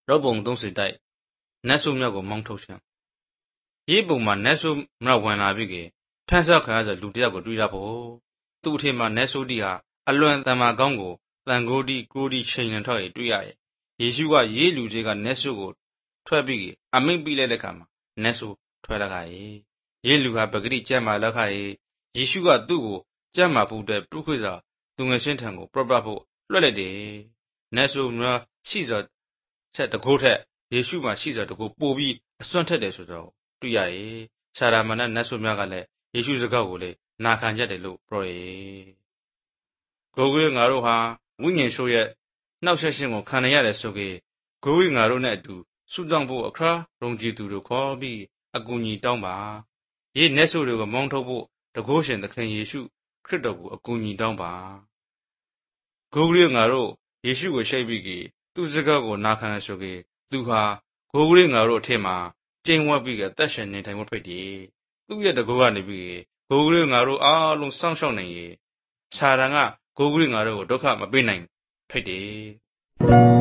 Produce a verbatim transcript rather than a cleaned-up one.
ရောပုံသုံးစီတိုက်နတ်ဆုမြောက်ကိုမောင်းထုတ်ခြင်းရေးပုံမှာနတ်ဆုမြောက်ဝင်လာပြီးကဖန်ဆခံရတဲ့လူတယောက်ကိုတွေ့ရဖို့သူ့အထင်မှာနတ်ဆုတီဟာအလွန်တန်မာကောင်းကိုတန်ကိုဒီကိုဒီချိန်နဲ့ထောက်ရတွေ့ရရဲ့ယေရှုကရေးလူတွေကနတ်ဆုကိုထွက်ပြီးအမိန့်ပြလိုက်တဲ့အခါမှာနတ်ဆုထွက်လာခဲ့ရဲ့ရေးလူဟာပဂတိကြမ်းမာလက်ခရဲ့ယေရှုကသူ့ကိုကြမ်းမာဖို့အတွက်ပြုခွေစာသူငယ်ချင်းထံကိုပရပဖို့လွှတ်လိုက်တယ်နတ်ဆုများရှိစောချက်တကိုးထက်ယေရှုမှာရှိစောတကိုးပို့ပြီးအစွန့်ထက်တယ်ဆိုတော့တွေ့ရတယ်ဆာရာမဏနတ်ဆုများကလည်းယေရှုစကားကိုလေနာခံကြတယ်လို့ပြောရဲ့ကိုယ်ကငါတို့ဟာဝိညာဉ်ဆိုးရဲ့နှောက်ဆက်ခြင်းကိုခံရရတယ်ဆိုကေကိုယ်ကငါတို့နဲ့အတူဆုတောင်းဖို့အခါရုံကြည်သူတို့ခေါ်ပြီးအကူအညီတောင်းပါရေးနတ်ဆုတွေကိုမောင်းထုတ်ဖို့တကိုးရှင်သခင်ယေရှုခရစ်တော်ကိုအကူအညီတောင်းပါကိုယ်ကငါတို့ယေရှုကိုရှိတ်ပြီးကေသူစကားကိုနာခံရဆိုကေသူဟာကိုယ်ကငါတို့အထက်မှာကျင်းဝတ်ပြီးကတက်ရှင်နေထိုင်ဖို့ဖြစ်တယ်သူ့ရဲ့တကိုးကနေပြီးကိုယ်ကငါတို့အားလုံးစောင့်ရှောက်နေရေဆာရန်ကကိုယ်ကငါတို့ကိုဒုက္ခမပေးနိုင်ဖြစ်တယ်